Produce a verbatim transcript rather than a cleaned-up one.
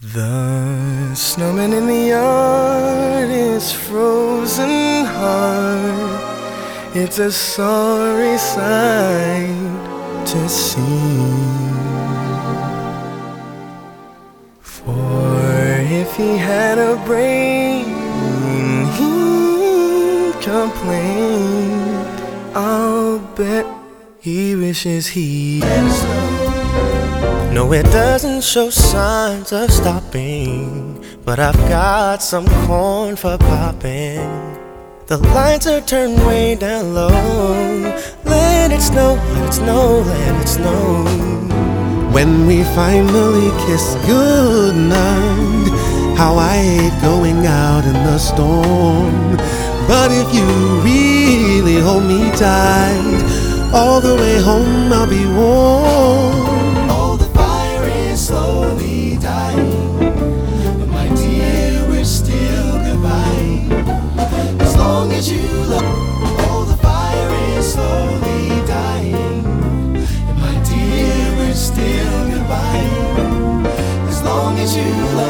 The snowman in the yard is frozen hard. It's a sorry sight to see. For if he had a brain, he'd complain. I'll bet he wishes he had snow. No, it doesn't show signs of stopping, but I've got some corn for popping. The lights are turned way down low. Let it snow, let it snow, let it snow. When we finally kiss goodnight, how I hate going out in the storm. But if you really hold me tight, all the way home I'll be warm. Slowly dying, but my dear, we're still goodbye. As long as you love, oh, the fire is slowly dying, and my dear, we're still goodbye. As long as you love.